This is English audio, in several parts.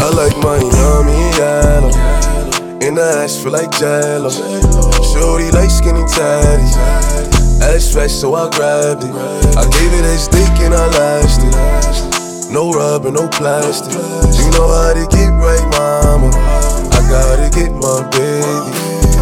I like Miami yellow. In the ass feel like Jello. Shorty like skinny tatties. Ass fat so I grabbed it. I gave it a stick and I lashed it. No rubber, no plastic. You know how to get right, mama. I gotta get my baby.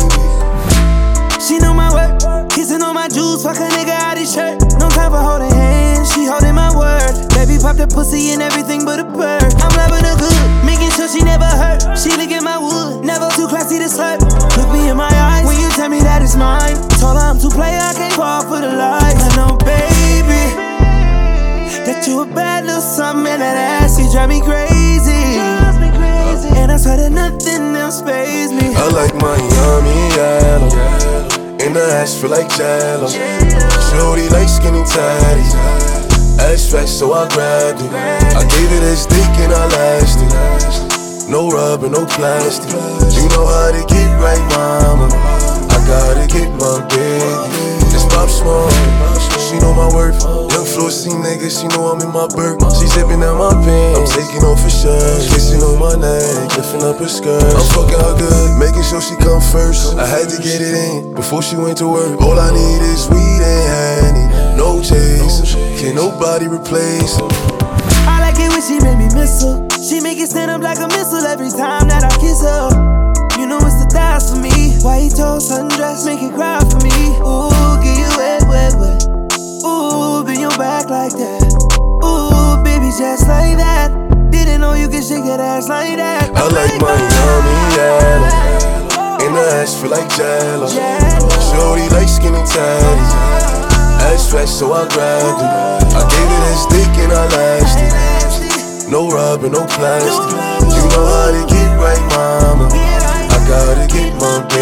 She know my work, kissing on my jewels, fuck a nigga out his shirt. No time for holding hands, she holding my word. Baby pop the pussy and everything but a bird. I'm loving her good, making sure she never hurt. She look at my wood, never too classy to slurp. Look me in my eyes when you tell me that it's mine. Told her I'm too play, I can't fall for the lies. I know, baby, that you a bad little something and that ass, you drive me crazy. And I swear that nothing else pays me. I like Miami yellow. In the ass feel like Jello. Shorty like skinny tatties. Ass fat so I grabbed it. I gave it a stick and I lashed it. No rubber, no plastic. You know how to get right, mama. I gotta get my baby. Just pop small. She know my worth. Young Flossy nigga, she know I'm in my bird. She zipping out my pants, I'm taking off her shirt. Kissing on my neck, lifting up her skirt. I'm fucking her good, making sure she come first. I had to get it in before she went to work. All I need is weed and honey, no chaser. Can't nobody replace her. I like it when she make me miss her. She make it stand up like a missile every time that I kiss her. You know it's the thighs for me. White toast, sundress, make it cry for me. Ooh, get you wet, wet, wet. Ooh, bend your back like that. Ooh, baby, just like that. Didn't know you could shake that ass like that. I like Miami yellow. In the ass feel like Jello. Shorty like skinny tatties. Ass fat so I grabbed it. I gave it a stick and I lashed it. No rubber, no plastic. You know how to get right, mama. I gotta get my baby.